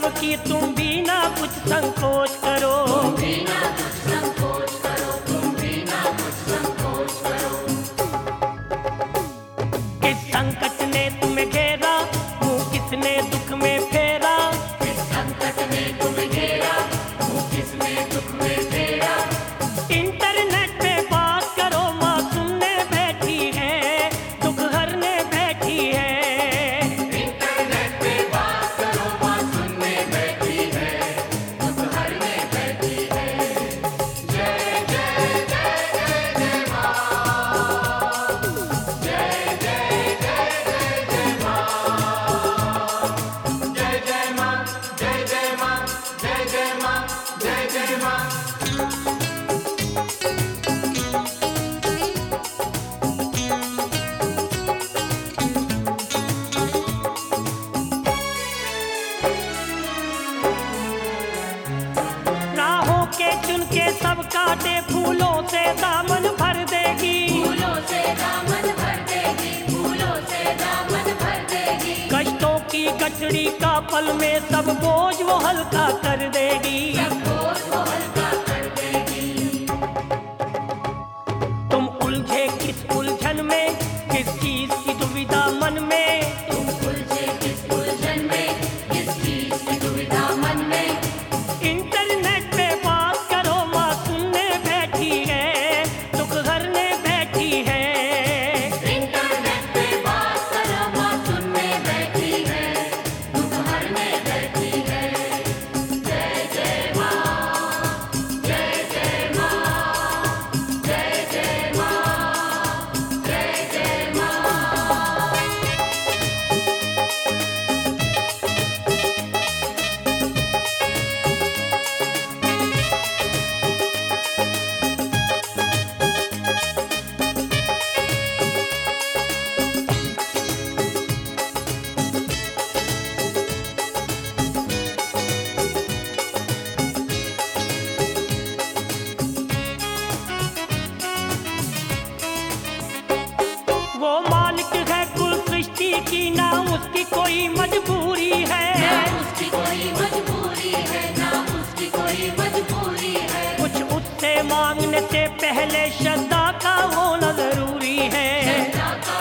की तुम भी ना कुछ संकोच करो, तुम भी ना कुछ संकोच करो, तुम भी ना कुछ संकोच करो। किस संकट ने तुम्हें घेरा, मुंह किसने दुख में फेरा, किस संकट ने तुम्हें घेरा, मुंह किसने दुख में फेरा। इंटरनेट पे बात करो, माँ सुनने बैठी है, दुख हरने बैठी है। इंटरनेट पे बात करो, माँ सुनने बैठी है, दुख हरने बैठी है। जय जय जय जय जय माँ, जय जय जय जय जय माँ, जय जय माँ, जय जय माँ, जय जय माँ, जय जय माँ। राहों के चुन के सब काटे, फूलों से दामन भर देगी, फूलों से दामन भर देगी, फूलों से दामन भर देगी। कष्टों की गठड़ी का पल में सब बोझ वो हल्का कर देगी। सब बोझ वो हल्का कर देगी। तुम उलझे किस उलझन में, किस चीज की दुविधा मन में, तुम उलझे किस उलझन में, किस चीज की दुविधा मन में। इंटरनेट पे बात करो, माँ सुनने बैठी है, दुख हरने बैठी है। इंटरनेट पे बात करो, माँ सुनने बैठी है, दुख हरने बैठी है। जय जय माँ, जय जय माँ, जय जय माँ, जय जय माँ। वो मालिक है कुल सृष्टि की, ना उसकी कोई मजबूरी ना है, उसकी कोई मजबूरी है, ना उसकी कोई मजबूरी है। कुछ उससे मांगने से पहले श्रद्धा का होना जरूरी है। श्रद्धा का